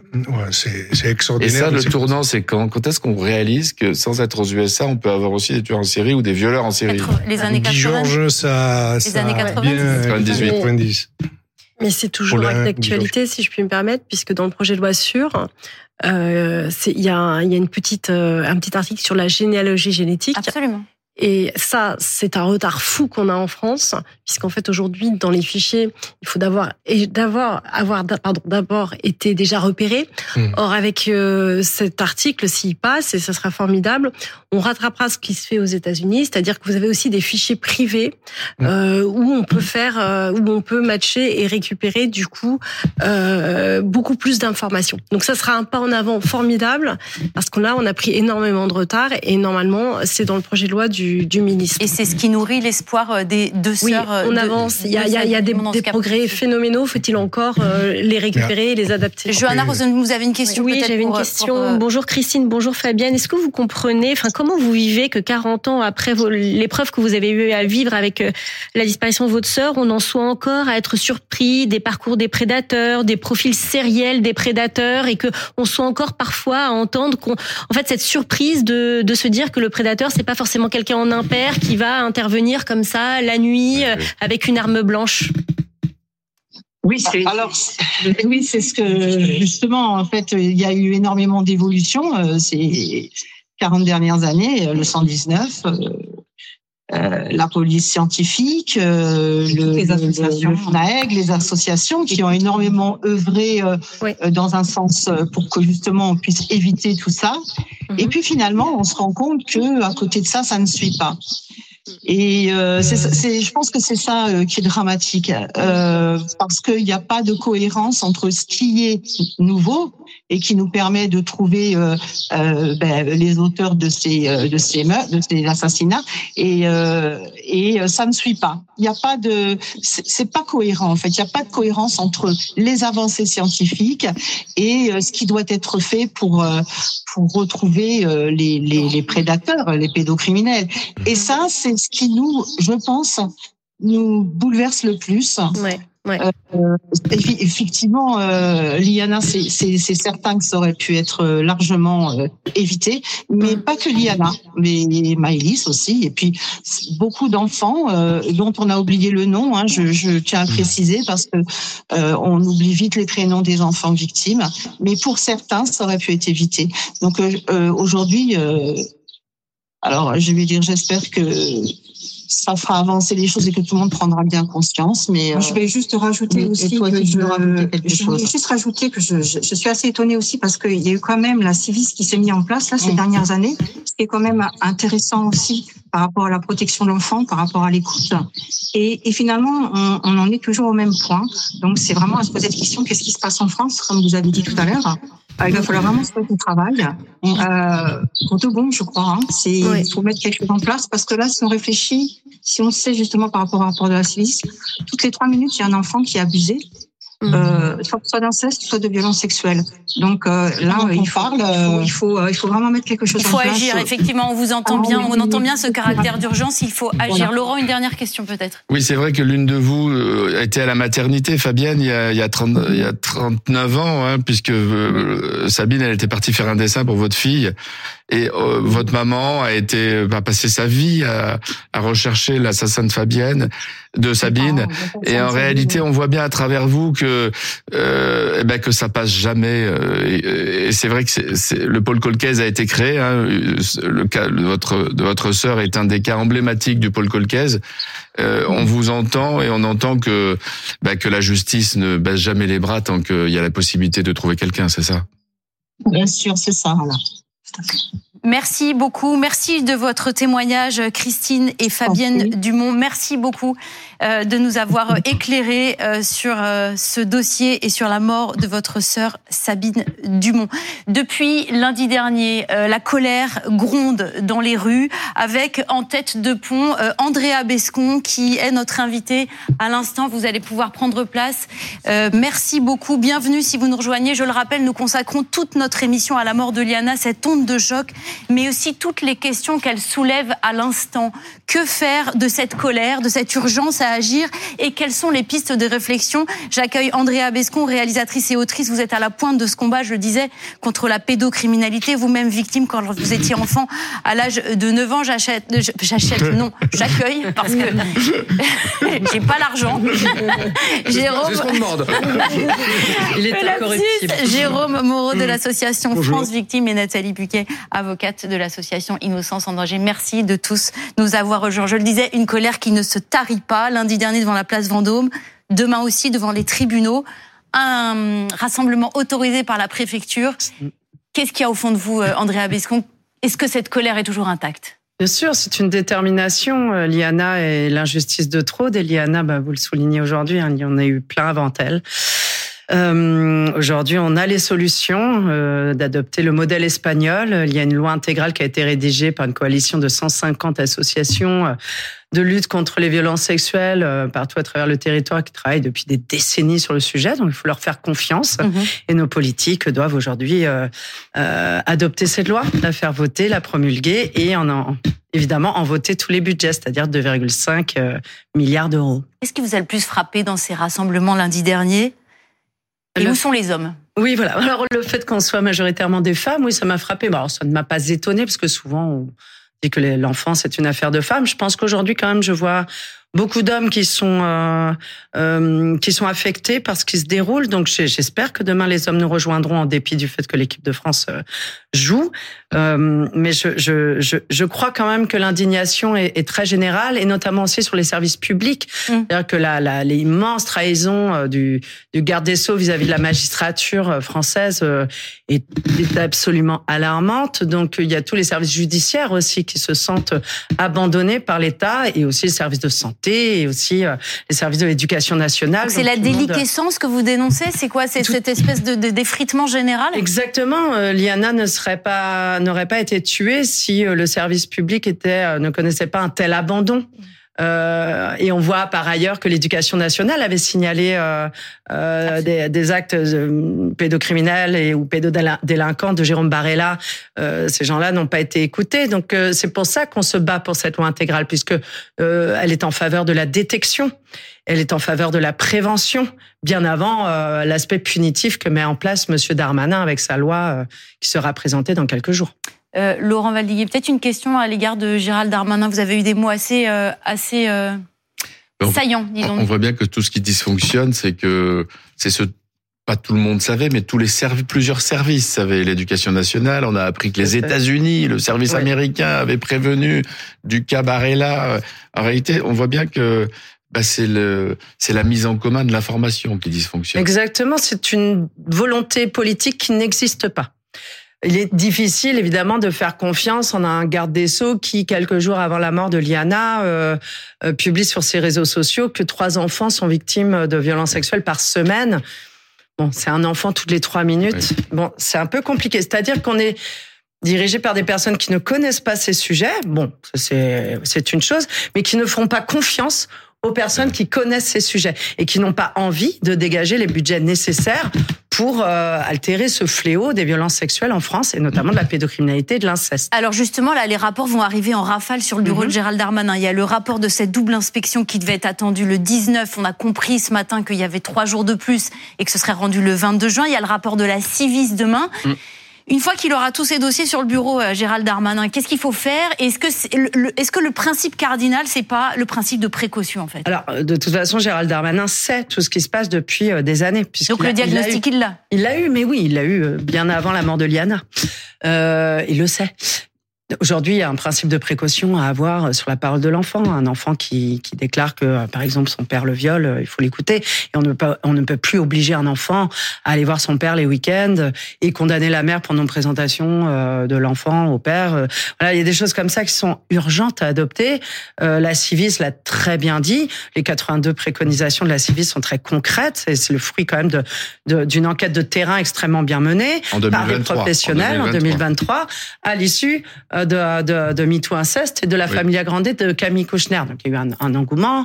C'est extraordinaire. Et ça, le tournant, c'est quand est-ce qu'on réalise que sans être aux USA, on peut avoir aussi des tueurs en série ou des violeurs en série? Les années 80. Guy Georges, ça années 90. 90. Mais c'est toujours d'actualité, si je puis me permettre, puisque dans le projet de loi SUR, il y a un petit article sur la généalogie génétique. Absolument. Et ça, c'est un retard fou qu'on a en France, puisqu'en fait aujourd'hui dans les fichiers, il faut d'abord été déjà repéré. Or avec cet article, s'il passe, et ça sera formidable, on rattrapera ce qui se fait aux États-Unis, c'est-à-dire que vous avez aussi des fichiers privés où on peut matcher et récupérer du coup beaucoup plus d'informations. Donc ça sera un pas en avant formidable, parce qu'on a pris énormément de retard et normalement c'est dans le projet de loi du ministre. Et c'est ce qui nourrit l'espoir des deux sœurs. Oui, on avance. Il y a des progrès phénoménaux. Faut-il encore les récupérer et les adapter? Johanna Rosen, vous avez une question? Oui, j'avais une question. Bonjour Christine, bonjour Fabienne. Est-ce que vous comprenez, comment vous vivez que 40 ans après l'épreuve que vous avez eu à vivre avec la disparition de votre sœur, on en soit encore à être surpris des parcours des prédateurs, des profils sériels des prédateurs, et que on soit encore parfois à entendre cette surprise de se dire que le prédateur, c'est pas forcément quelqu'un en impair qui va intervenir comme ça la nuit avec une arme blanche? Oui, c'est ce que justement en fait il y a eu énormément d'évolutions ces 40 dernières années, le 119, la police scientifique, le FNAEG, les associations qui ont énormément œuvré dans un sens pour que justement on puisse éviter tout ça. Et puis finalement, on se rend compte que à côté de ça, ça ne suit pas. Et je pense que c'est ça qui est dramatique, parce qu'il n'y a pas de cohérence entre ce qui est nouveau et qui nous permet de trouver les auteurs de ces assassinats, et ça ne suit pas. Il y a pas c'est pas cohérent en fait. Il n'y a pas de cohérence entre les avancées scientifiques et ce qui doit être fait pour retrouver les prédateurs, les pédocriminels. Et ça, c'est ce qui nous, je pense, nous bouleverse le plus. Ouais. Effectivement, Liana, c'est certain que ça aurait pu être largement évité, mais pas que Liana, mais Maëlys aussi, et puis beaucoup d'enfants dont on a oublié le nom. Hein, je tiens à préciser parce que on oublie vite les prénoms des enfants victimes, mais pour certains, ça aurait pu être évité. Donc aujourd'hui, alors je vais dire, j'espère que ça fera avancer les choses et que tout le monde prendra bien conscience. Mais je vais juste rajouter aussi que je suis assez étonnée aussi parce qu'il y a eu quand même la Civis qui s'est mise en place là ces dernières années, ce qui est quand même intéressant aussi par rapport à la protection de l'enfant, par rapport à l'écoute. Et finalement, on en est toujours au même point. Donc c'est vraiment à se poser la question, qu'est-ce qui se passe en France, comme vous avez dit tout à l'heure. Il va falloir vraiment se mettre au travail. Pour de bon, je crois. Il faut mettre quelque chose en place parce que là, si on réfléchit, si on sait justement par rapport au rapport de la Civis, toutes les 3 minutes, il y a un enfant qui est abusé. Soit d'inceste, soit de violence sexuelle. Donc là, il faut vraiment mettre quelque chose en place. Il faut agir, effectivement, on vous entend bien, on entend bien ce caractère d'urgence, il faut agir. Voilà. Laurent, une dernière question peut-être. Oui, c'est vrai que l'une de vous était à la maternité, Fabienne, il y a 39 ans, hein, puisque Sabine, elle était partie faire un dessin pour votre fille. Et votre maman a passé sa vie à rechercher l'assassin de Sabine. Et en réalité, on voit bien à travers vous que ça passe jamais. Et c'est vrai que le pôle Colcaise a été créé. Hein, le cas de votre sœur est un des cas emblématiques du pôle Colcaise. On vous entend et on entend que la justice ne baisse jamais les bras tant qu'il y a la possibilité de trouver quelqu'un. C'est ça? Bien sûr, c'est ça. Voilà. Merci beaucoup. Merci de votre témoignage, Christine et Fabienne Dumont. Merci beaucoup de nous avoir éclairés sur ce dossier et sur la mort de votre sœur Sabine Dumont. Depuis lundi dernier, la colère gronde dans les rues avec en tête de pont Andrea Bescon qui est notre invitée à l'instant. Vous allez pouvoir prendre place. Merci beaucoup. Bienvenue si vous nous rejoignez. Je le rappelle, nous consacrons toute notre émission à la mort de Liana, cette onde de choc, mais aussi toutes les questions qu'elle soulève à l'instant. Que faire de cette colère, de cette urgence à agir et quelles sont les pistes de réflexion? J'accueille Andrea Bescon, réalisatrice et autrice. Vous êtes à la pointe de ce combat, je le disais, contre la pédocriminalité. Vous-même victime quand vous étiez enfant à l'âge de 9 ans. J'accueille parce que j'ai pas l'argent. Jérôme, c'est ce qu'on demande. Il est incorruptible. Jérôme Moreau de l'association Bonjour. France Victimes et Nathalie Buquet, avocate de l'association Innocence en danger. Merci de tous nous avoir rejoints. Je le disais, une colère qui ne se tarit pas. Lundi dernier devant la place Vendôme, demain aussi devant les tribunaux. Un rassemblement autorisé par la préfecture. Qu'est-ce qu'il y a au fond de vous, Andrea Bescon? Est-ce que cette colère est toujours intacte? Bien sûr, c'est une détermination. Liana et l'injustice de trop. Des Liana, vous le soulignez aujourd'hui, il y en a eu plein avant elle. Aujourd'hui, on a les solutions d'adopter le modèle espagnol. Il y a une loi intégrale qui a été rédigée par une coalition de 150 associations de lutte contre les violences sexuelles partout à travers le territoire qui travaillent depuis des décennies sur le sujet. Donc, il faut leur faire confiance. Et nos politiques doivent aujourd'hui adopter cette loi, la faire voter, la promulguer et évidemment en voter tous les budgets, c'est-à-dire 2,5 milliards d'euros. Qu'est-ce qui vous a le plus frappé dans ces rassemblements lundi dernier? Et où sont les hommes? Oui, voilà. Alors, le fait qu'on soit majoritairement des femmes, oui, ça m'a frappé. Alors, ça ne m'a pas étonnée, parce que souvent, on dit que l'enfance est une affaire de femmes. Je pense qu'aujourd'hui, quand même, je vois beaucoup d'hommes qui sont affectés par ce qui se déroule. Donc, j'espère que demain, les hommes nous rejoindront en dépit du fait que l'équipe de France joue. Mais je crois quand même que l'indignation est très générale, et notamment aussi sur les services publics. C'est-à-dire que l'immense trahison du garde des Sceaux vis-à-vis de la magistrature française est absolument alarmante. Donc, il y a tous les services judiciaires aussi qui se sentent abandonnés par l'État, et aussi les services de santé, et aussi les services de l'éducation nationale. C'est la déliquescence que vous dénoncez? C'est quoi? C'est cette espèce de d'effritement général? Exactement. Liana n'aurait pas été tuée si le service public ne connaissait pas un tel abandon. Et on voit par ailleurs que l'Éducation nationale avait signalé des actes pédocriminels ou pédodélinquants de Jérôme Barella. Ces gens-là n'ont pas été écoutés. Donc c'est pour ça qu'on se bat pour cette loi intégrale, puisque elle est en faveur de la détection. Elle est en faveur de la prévention, bien avant l'aspect punitif que met en place Monsieur Darmanin avec sa loi qui sera présentée dans quelques jours. Laurent Valdiguier, peut-être une question à l'égard de Gérald Darmanin. Vous avez eu des mots assez saillants, disons. On voit bien que tout ce qui dysfonctionne, c'est que pas tout le monde savait, mais plusieurs services savaient. L'Éducation nationale, on a appris que les États-Unis, le service américain avait prévenu du cas Barella. En réalité, on voit bien que c'est la mise en commun de l'information qui dysfonctionne. Exactement, c'est une volonté politique qui n'existe pas. Il est difficile, évidemment, de faire confiance en un garde des Sceaux qui, quelques jours avant la mort de Liana, publie sur ses réseaux sociaux que 3 enfants sont victimes de violences sexuelles par semaine. Bon, c'est un enfant toutes les 3 minutes. Oui. Bon, c'est un peu compliqué. C'est-à-dire qu'on est dirigé par des personnes qui ne connaissent pas ces sujets. Bon, c'est une chose, mais qui ne font pas confiance aux personnes qui connaissent ces sujets et qui n'ont pas envie de dégager les budgets nécessaires pour altérer ce fléau des violences sexuelles en France et notamment de la pédocriminalité et de l'inceste. Alors justement, là, les rapports vont arriver en rafale sur le bureau de Gérald Darmanin. Il y a le rapport de cette double inspection qui devait être attendu le 19. On a compris ce matin qu'il y avait 3 jours de plus et que ce serait rendu le 22 juin. Il y a le rapport de la Civis demain. Une fois qu'il aura tous ces dossiers sur le bureau, Gérald Darmanin, qu'est-ce qu'il faut faire ? Est-ce que le principe cardinal, c'est pas le principe de précaution, en fait ? Alors, de toute façon, Gérald Darmanin sait tout ce qui se passe depuis des années. Donc le diagnostic, il l'a ? Il l'a eu, mais oui, il l'a eu bien avant la mort de Liana. Il le sait. Aujourd'hui, il y a un principe de précaution à avoir sur la parole de l'enfant. Un enfant qui déclare que, par exemple, son père le viole, il faut l'écouter. Et on ne peut plus obliger un enfant à aller voir son père les week-ends et condamner la mère pour non-présentation de l'enfant au père. Voilà, il y a des choses comme ça qui sont urgentes à adopter. La Civis l'a très bien dit. Les 82 préconisations de la Civis sont très concrètes. Et c'est le fruit quand même d'une enquête de terrain extrêmement bien menée par des professionnels en 2023 à l'issue de MeToo Inceste et de la Familia Grande de Camille Kouchner. Donc il y a eu un engouement.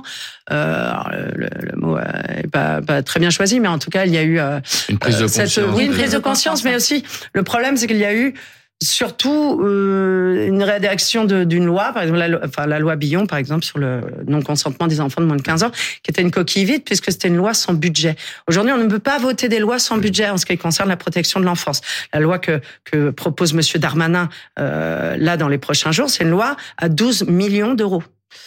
Le mot est pas très bien choisi, mais en tout cas il y a eu une prise de conscience. Une prise de conscience, mais aussi le problème c'est qu'il y a eu surtout une rédaction d'une loi, par exemple la loi Billon, par exemple, sur le non-consentement des enfants de moins de 15 ans, qui était une coquille vide puisque c'était une loi sans budget. Aujourd'hui, on ne peut pas voter des lois sans budget en ce qui concerne la protection de l'enfance. La loi que propose Monsieur Darmanin là dans les prochains jours, c'est une loi à 12 millions d'euros.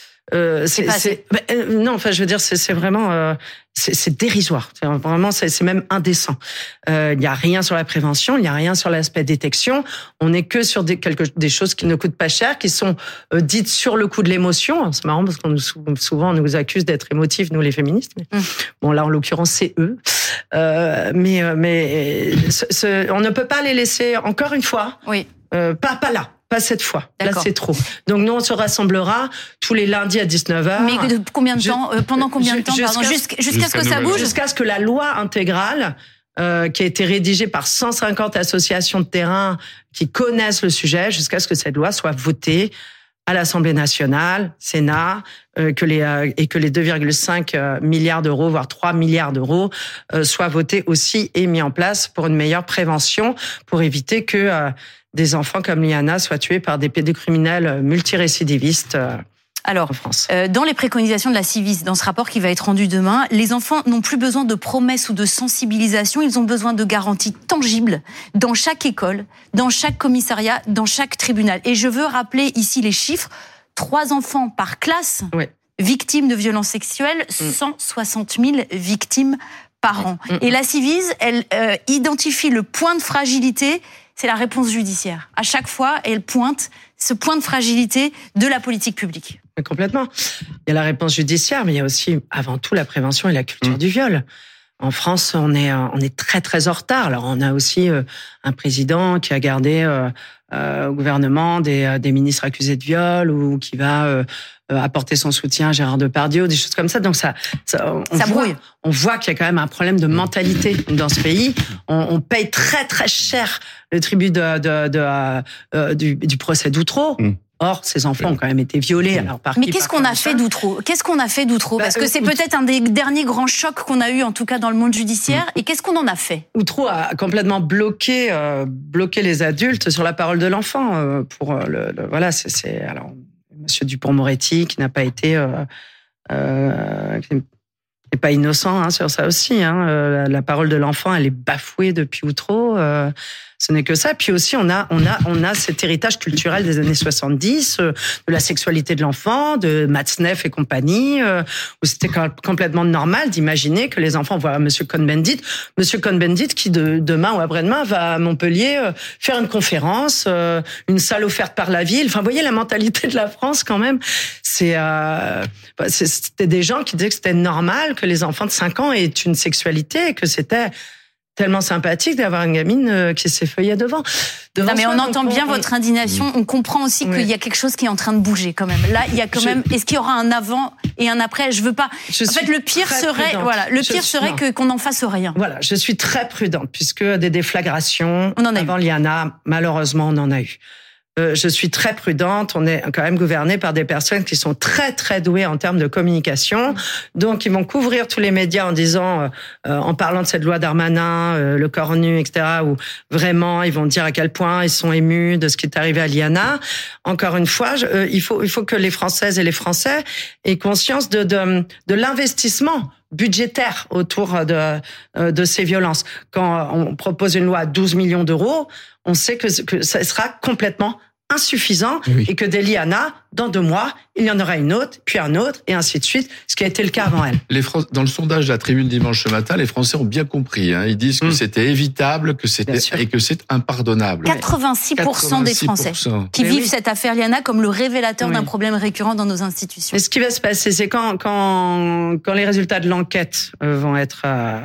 Non, enfin, je veux dire, c'est vraiment, c'est dérisoire. Vraiment, c'est même indécent. Il n'y a rien sur la prévention, il n'y a rien sur l'aspect détection. On n'est que sur des choses qui ne coûtent pas cher, qui sont dites sur le coup de l'émotion. C'est marrant parce qu'on souvent on nous accuse d'être émotifs, nous les féministes. Mais bon, là, en l'occurrence, c'est eux. Mais on ne peut pas les laisser encore une fois. Oui. Pas là. Pas cette fois. D'accord. Là, c'est trop. Donc, nous, on se rassemblera tous les lundis à 19h. Mais de combien de temps pendant combien de temps jusqu'à ce que ça bouge ? Jusqu'à ce que la loi intégrale, qui a été rédigée par 150 associations de terrain qui connaissent le sujet, jusqu'à ce que cette loi soit votée à l'Assemblée nationale, Sénat, et que les 2,5 milliards d'euros, voire 3 milliards d'euros, soient votés aussi et mis en place pour une meilleure prévention, pour éviter que des enfants comme Liana soient tués par des pédocriminels multirécidivistes en France. Dans les préconisations de la Civis, dans ce rapport qui va être rendu demain, les enfants n'ont plus besoin de promesses ou de sensibilisation, ils ont besoin de garanties tangibles dans chaque école, dans chaque commissariat, dans chaque tribunal. Et je veux rappeler ici les chiffres, 3 enfants par classe victimes de violences sexuelles, 160 000 victimes par an. Et la Civis, elle identifie le point de fragilité, c'est la réponse judiciaire. À chaque fois, elle pointe ce point de fragilité de la politique publique. Complètement. Il y a la réponse judiciaire, mais il y a aussi, avant tout, la prévention et la culture du viol. En France, on est très, très en retard. Alors, on a aussi un président qui a gardé au gouvernement des ministres accusés de viol ou qui va apporter son soutien à Gérard Depardieu, des choses comme ça. Donc ça brouille. On voit qu'il y a quand même un problème de mentalité dans ce pays. On paye très très cher le tribut du procès d'Outreau. Or, ces enfants ont quand même été violés. Alors, mais qu'est-ce qu'on a fait d'Outreau ? Parce que c'est peut-être un des derniers grands chocs qu'on a eu, en tout cas dans le monde judiciaire. Et qu'est-ce qu'on en a fait ? Outreau a complètement bloqué les adultes sur la parole de l'enfant. Voilà, c'est alors Monsieur Dupond-Moretti qui n'a pas été n'est pas innocent sur ça aussi. La parole de l'enfant, elle est bafouée depuis Outreau. Ce n'est que ça. Puis aussi, on a cet héritage culturel des années 70, de la sexualité de l'enfant, de Matzneff et compagnie, où c'était complètement normal d'imaginer que les enfants voient Monsieur Cohn-Bendit qui demain ou après-demain va à Montpellier faire une conférence, une salle offerte par la ville. Enfin, vous voyez la mentalité de la France quand même. C'était des gens qui disaient que c'était normal que les enfants de 5 ans aient une sexualité et que c'était tellement sympathique d'avoir une gamine qui s'effeuillait devant. Non, mais on entend bien votre indignation. On comprend aussi qu'il y a quelque chose qui est en train de bouger quand même. Là, il y a quand même. Est-ce qu'il y aura un avant et un après ? Je veux pas. En fait, le pire serait qu'on n'en fasse rien. Voilà, je suis très prudente puisque des déflagrations avant Liana, malheureusement, on en a eu. Je suis très prudente. On est quand même gouverné par des personnes qui sont très très douées en termes de communication. Donc ils vont couvrir tous les médias en disant, en parlant de cette loi Darmanin, le corps nu, etc. Où vraiment ils vont dire à quel point ils sont émus de ce qui est arrivé à Liana. Encore une fois, il faut que les Françaises et les Français aient conscience de l'investissement budgétaire autour de ces violences. Quand on propose une loi à 12 millions d'euros, on sait que ça sera complètement insuffisant et que des Liana, dans 2 mois, il y en aura une autre, puis un autre, et ainsi de suite, ce qui a été le cas avant elle. Dans le sondage de la Tribune dimanche ce matin, les Français ont bien compris. Ils disent que c'était évitable, et que c'est impardonnable. 86% des Français qui vivent cette affaire Liana comme le révélateur d'un problème récurrent dans nos institutions. Mais ce qui va se passer, c'est quand les résultats de l'enquête vont être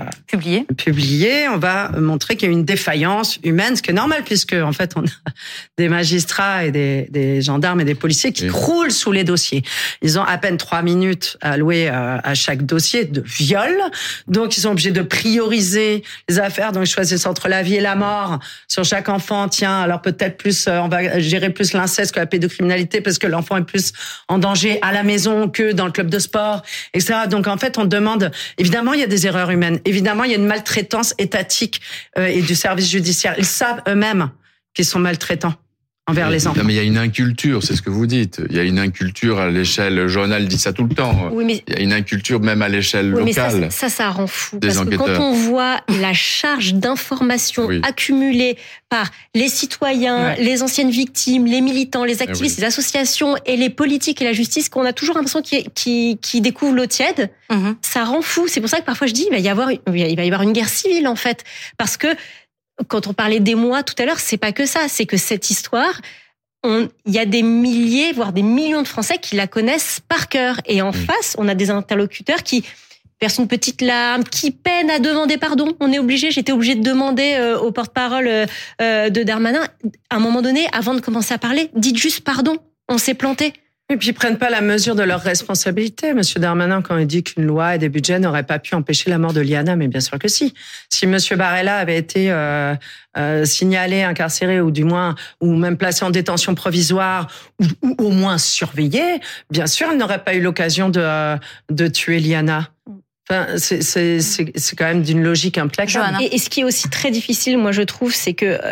publiés, on va montrer qu'il y a une défaillance humaine, ce qui est normal puisque en fait on a des magistrats et des gendarmes et des policiers qui croulent sous les dossiers. Ils ont à peine 3 minutes allouées à chaque dossier de viol. Donc, ils sont obligés de prioriser les affaires. Donc, ils choisissent entre la vie et la mort sur chaque enfant. Tiens, alors peut-être plus, on va gérer plus l'inceste que la pédocriminalité parce que l'enfant est plus en danger à la maison que dans le club de sport, etc. Donc, en fait, on demande, évidemment, il y a des erreurs humaines. Évidemment, il y a une maltraitance étatique et du service judiciaire. Ils savent eux-mêmes qu'ils sont maltraitants envers les enfants. Non, mais il y a une inculture, c'est ce que vous dites. Il y a une inculture à l'échelle, le journal dit ça tout le temps. Oui, mais il y a une inculture même à l'échelle locale. Mais ça rend fou. Parce que quand on voit la charge d'informations accumulée par les citoyens, les anciennes victimes, les militants, les activistes, les associations et les politiques et la justice, qu'on a toujours l'impression qu'ils découvrent l'eau tiède, ça rend fou. C'est pour ça que parfois je dis, il va y avoir une guerre civile en fait. Parce que quand on parlait d'émoi tout à l'heure, c'est pas que ça, c'est que cette histoire, il y a des milliers, voire des millions de Français qui la connaissent par cœur. Et en face, on a des interlocuteurs qui versent une petite larme, qui peinent à demander pardon. J'étais obligée de demander au porte-parole de Darmanin, à un moment donné, avant de commencer à parler, dites juste pardon, on s'est planté. Et puis ils prennent pas la mesure de leur responsabilité. Monsieur Darmanin, quand il dit qu'une loi et des budgets n'auraient pas pu empêcher la mort de Liana, mais bien sûr que si. Si Monsieur Barella avait été signalé, incarcéré ou même placé en détention provisoire ou au moins surveillé, bien sûr, il n'aurait pas eu l'occasion de tuer Liana. Enfin, c'est quand même d'une logique implacable. Et ce qui est aussi très difficile, moi je trouve, c'est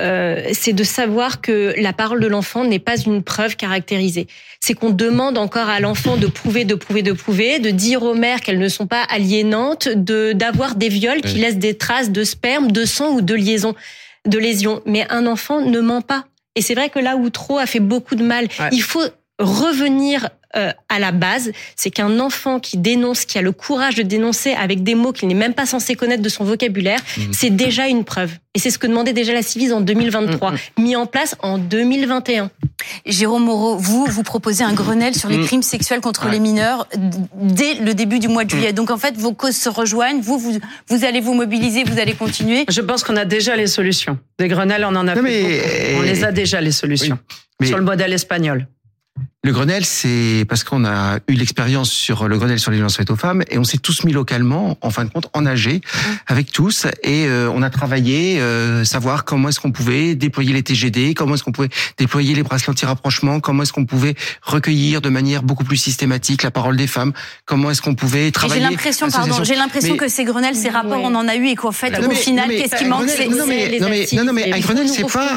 de savoir que la parole de l'enfant n'est pas une preuve caractérisée. C'est qu'on demande encore à l'enfant de prouver, de dire aux mères qu'elles ne sont pas aliénantes, d'avoir des viols qui laissent des traces de sperme, de sang ou de lésions. Mais un enfant ne ment pas. Et c'est vrai que là où Outreau a fait beaucoup de mal, il faut revenir à la base, c'est qu'un enfant qui dénonce, qui a le courage de dénoncer avec des mots qu'il n'est même pas censé connaître de son vocabulaire, c'est déjà une preuve. Et c'est ce que demandait déjà la Ciivise en 2023, mis en place en 2021. Jérôme Moreau, vous proposez un Grenelle sur les crimes sexuels contre les mineurs dès le début du mois de juillet. Donc en fait, vos causes se rejoignent. Vous allez vous mobiliser, vous allez continuer. Je pense qu'on a déjà les solutions. Des Grenelles, on en a fait beaucoup. On les a déjà, les solutions. Sur le modèle espagnol. Le Grenelle, c'est parce qu'on a eu l'expérience sur le Grenelle sur les violences faites aux femmes et on s'est tous mis localement, en fin de compte, en AG avec tous et on a travaillé, savoir comment est-ce qu'on pouvait déployer les TGD, comment est-ce qu'on pouvait déployer les bracelets anti-rapprochement, comment est-ce qu'on pouvait recueillir de manière beaucoup plus systématique la parole des femmes, comment est-ce qu'on pouvait travailler. J'ai l'impression que ces Grenelles, ces rapports, on en a eu et qu'en fait, au final, qu'est-ce qui manque, c'est un Grenelle, c'est pas,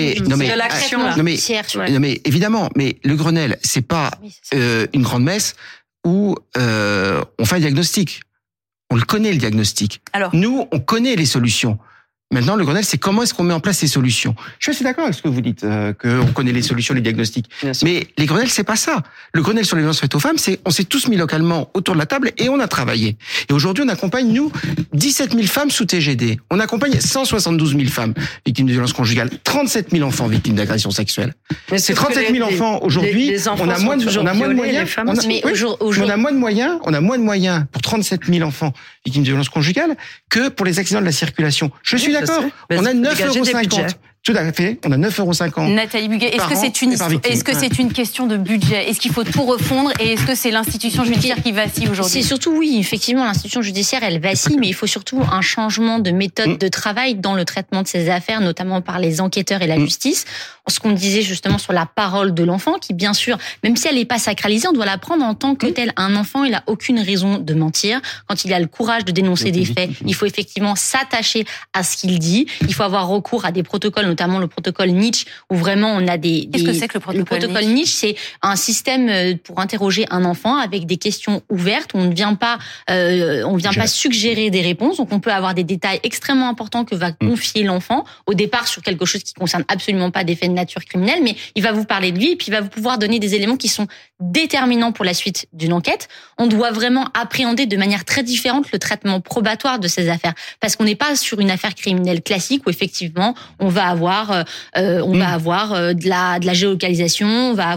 mais évidemment, mais le Grenelle, c'est pas une grande messe où on fait un diagnostic. On le connaît, le diagnostic. Alors, nous, on connaît les solutions. Maintenant, le Grenelle, c'est comment est-ce qu'on met en place ces solutions. Je suis assez d'accord avec ce que vous dites, qu'on connaît les solutions, les diagnostics. Mais les Grenelles, c'est pas ça. Le Grenelle sur les violences faites aux femmes, c'est on s'est tous mis localement autour de la table et on a travaillé. Et aujourd'hui, on accompagne, nous, 17 000 femmes sous TGD. On accompagne 172 000 femmes victimes de violences conjugales, 37 000 enfants victimes d'agressions sexuelles. C'est 37 000 enfants aujourd'hui. On a moins de moyens. On a moins de moyens pour 37 000 enfants victimes de violences conjugales que pour les accidents de la circulation. Je suis d'accord. On a 9,50 €. Tout à fait. On a 9,50 €. Nathalie Buguet, est-ce que c'est une question de budget? Est-ce qu'il faut tout refondre? Et est-ce que c'est l'institution judiciaire qui vacille aujourd'hui? C'est surtout, oui, effectivement, l'institution judiciaire, elle vacille, mais il faut surtout un changement de méthode de travail dans le traitement de ces affaires, notamment par les enquêteurs et la justice. Ce qu'on disait justement sur la parole de l'enfant, qui bien sûr, même si elle n'est pas sacralisée, on doit la prendre en tant que telle. Un enfant, il a aucune raison de mentir. Quand il a le courage de dénoncer des faits, il faut effectivement s'attacher à ce qu'il dit. Il faut avoir recours à des protocoles, notamment le protocole Nitsch, où vraiment on a des... Qu'est-ce que c'est que le protocole Nitsch? C'est un système pour interroger un enfant avec des questions ouvertes. On ne vient pas, pas suggérer des réponses. Donc on peut avoir des détails extrêmement importants que va confier l'enfant au départ sur quelque chose qui concerne absolument pas des faits de nature criminelle, mais il va vous parler de lui et puis il va vous pouvoir donner des éléments qui sont déterminants pour la suite d'une enquête. On doit vraiment appréhender de manière très différente le traitement probatoire de ces affaires, parce qu'on n'est pas sur une affaire criminelle classique où effectivement on va avoir de la géolocalisation,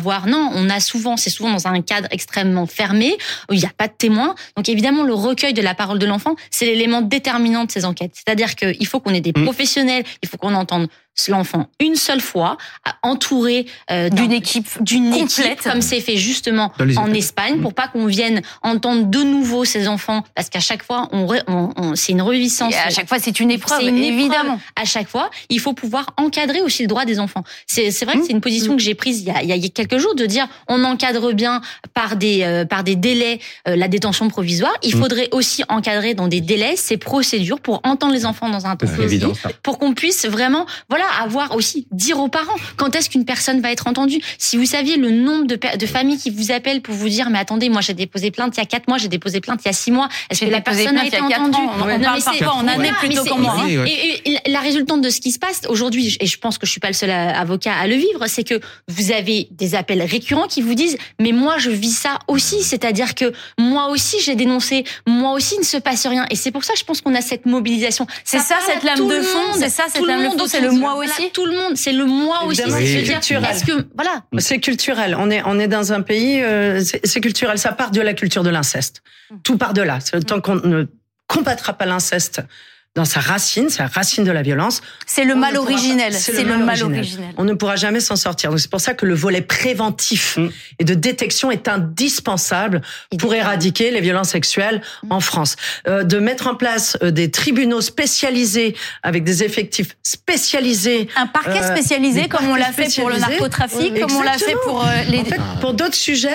c'est souvent dans un cadre extrêmement fermé où il n'y a pas de témoins. Donc évidemment le recueil de la parole de l'enfant, c'est l'élément déterminant de ces enquêtes. C'est-à-dire qu'il faut qu'on ait des professionnels, il faut qu'on entende l'enfant une seule fois, entouré d'une équipe complète, comme c'est fait justement en Espagne, pour pas qu'on vienne entendre de nouveau ces enfants, parce qu'à chaque fois, c'est une reviviscence. Et à chaque fois, c'est une épreuve, évidemment. À chaque fois, il faut pouvoir encadrer aussi le droit des enfants. C'est vrai que c'est une position que j'ai prise il y a quelques jours, de dire on encadre bien par des délais la détention provisoire. Il faudrait aussi encadrer dans des délais ces procédures pour entendre les enfants dans un temps précis, pour qu'on puisse vraiment, avoir aussi, dire aux parents quand est-ce qu'une personne va être entendue. Si vous saviez le nombre de familles qui vous appellent pour vous dire mais attendez, moi j'ai déposé plainte il y a 4 mois, j'ai déposé plainte il y a 6 mois, est-ce que la personne a été entendue? On parle parfois en année plutôt qu'en mois. Et la résultante de ce qui se passe aujourd'hui, et je pense que je suis pas le seul avocat à le vivre, c'est que vous avez des appels récurrents qui vous disent mais moi je vis ça aussi, c'est-à-dire que moi aussi j'ai dénoncé, moi aussi il ne se passe rien. Et c'est pour ça je pense qu'on a cette mobilisation. C'est ça cette lame de fond, c'est le moi aussi. Tout le monde, c'est le moi aussi. C'est culturel. C'est culturel. On est dans un pays, c'est culturel. Ça part de la culture de l'inceste. Tout part de là. Tant qu'on ne combattra pas l'inceste dans sa racine, c'est la racine de la violence. C'est le mal originel. C'est le mal originel. On ne pourra jamais s'en sortir. Donc c'est pour ça que le volet préventif et de détection est indispensable pour éradiquer les violences sexuelles en France. De mettre en place des tribunaux spécialisés avec des effectifs spécialisés. Un parquet spécialisé comme on l'a fait pour le narcotrafic, comme on l'a fait pour les... En fait, pour d'autres sujets,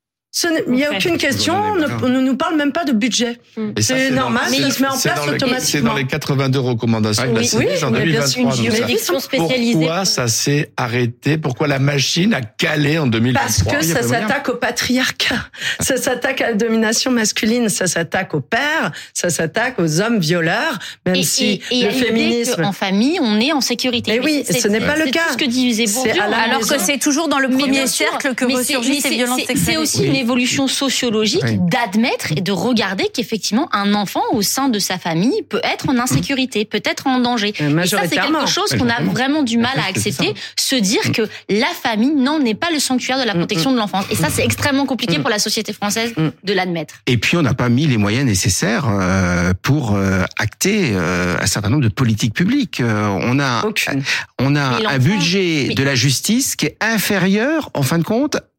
il n'y a aucune question, on ne nous parle même pas de budget. C'est normal, ça se met en place automatiquement. C'est dans les 82 recommandations de la CNIL en 2023. Une juridiction spécialisée. Pourquoi ça s'est arrêté? Pourquoi la machine a calé en 2023? Parce que ça s'attaque au patriarcat, ça s'attaque à la domination masculine, ça s'attaque aux pères, ça s'attaque aux hommes violeurs, même si le féminisme... En famille, on est en sécurité. Mais oui, ce n'est pas le cas. C'est tout ce que disait Bourdieu. Alors que c'est toujours dans le premier cercle que ressurgissent ces violences sexuelles. C'est aussi une évolution sociologique d'admettre et de regarder qu'effectivement un enfant au sein de sa famille peut être en insécurité, peut être en danger. Et ça, c'est quelque chose qu'on a vraiment du mal à accepter, se dire que la famille n'est pas le sanctuaire de la protection de l'enfance. Et ça, c'est extrêmement compliqué pour la société française de l'admettre. Et puis, on n'a pas mis les moyens nécessaires pour acter un certain nombre de politiques publiques. On a un budget de la justice qui est inférieur, en fin de compte,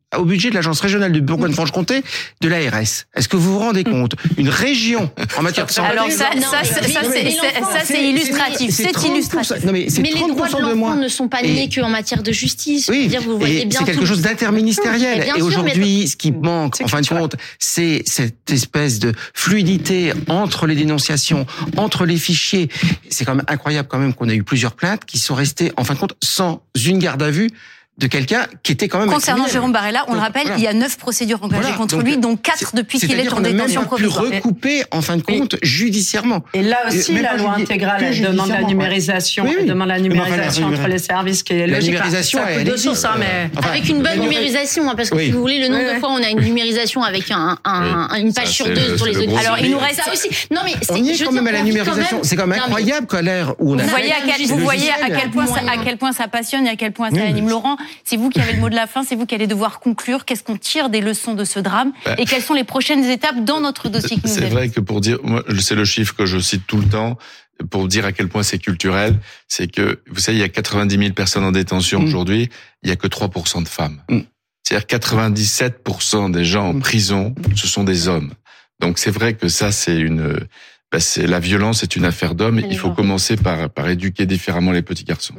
au budget de l'Agence régionale de Bourgogne-Franche-Comté de l'ARS. Est-ce que vous vous rendez compte? Une région en matière de santé. Alors ça c'est illustratif. C'est illustratif. Non, mais les droits de l'enfant ne sont pas nés qu'en matière de justice. Oui, dire, vous voyez bien c'est quelque chose d'interministériel. Et aujourd'hui, ce qui manque, en fin de compte, c'est cette espèce de fluidité entre les dénonciations, entre les fichiers. C'est quand même incroyable quand même qu'on a eu plusieurs plaintes qui sont restées, en fin de compte, sans une garde à vue de quelqu'un qui était quand même concernant Jérôme Barella, on le rappelle, il y a 9 procédures engagées contre lui, dont 4 depuis qu'il est en détention provisoire. Pu recouper en fin de compte judiciairement. Et là aussi, la loi intégrale elle demande la numérisation, entre les services, qui est logique. La numérisation, avec une bonne numérisation, parce que si vous voulez, le nombre de fois on a une numérisation avec une page sur 2 sur les auditions. Alors il nous reste ça aussi. Non mais on y est quand même à la numérisation. C'est quand même incroyable qu'à l'ère où on a. Vous voyez à quel point ça passionne et à quel point ça anime Laurent. C'est vous qui avez le mot de la fin, c'est vous qui allez devoir conclure. Qu'est-ce qu'on tire des leçons de ce drame et quelles sont les prochaines étapes dans notre dossier qui nous C'est vrai que pour dire, moi, c'est le chiffre que je cite tout le temps, pour dire à quel point c'est culturel, c'est que, vous savez, il y a 90 000 personnes en détention aujourd'hui, il y a que 3% de femmes. C'est-à-dire 97% des gens en prison, ce sont des hommes. Donc c'est vrai que ça, c'est la violence est une affaire d'hommes. Il faut commencer par éduquer différemment les petits garçons.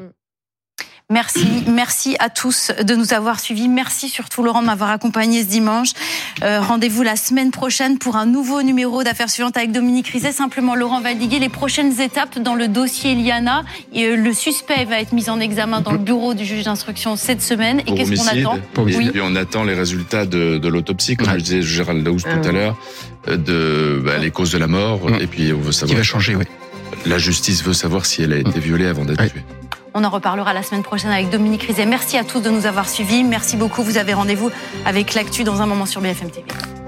Merci à tous de nous avoir suivis. Merci surtout Laurent de m'avoir accompagné ce dimanche. Rendez-vous la semaine prochaine pour un nouveau numéro d'Affaires suivantes avec Dominique Rizet. Simplement Laurent Valdiguier, les prochaines étapes dans le dossier Liana. Le suspect va être mis en examen dans le bureau du juge d'instruction cette semaine. Et qu'est-ce qu'on attend? Et puis on attend les résultats de l'autopsie, comme le disait Gérald Daoust tout à l'heure, les causes de la mort. Et puis on veut savoir. Qui va changer, oui. La justice veut savoir si elle a été violée avant d'être tuée. On en reparlera la semaine prochaine avec Dominique Rizet. Merci à tous de nous avoir suivis. Merci beaucoup. Vous avez rendez-vous avec l'actu dans un moment sur BFM TV.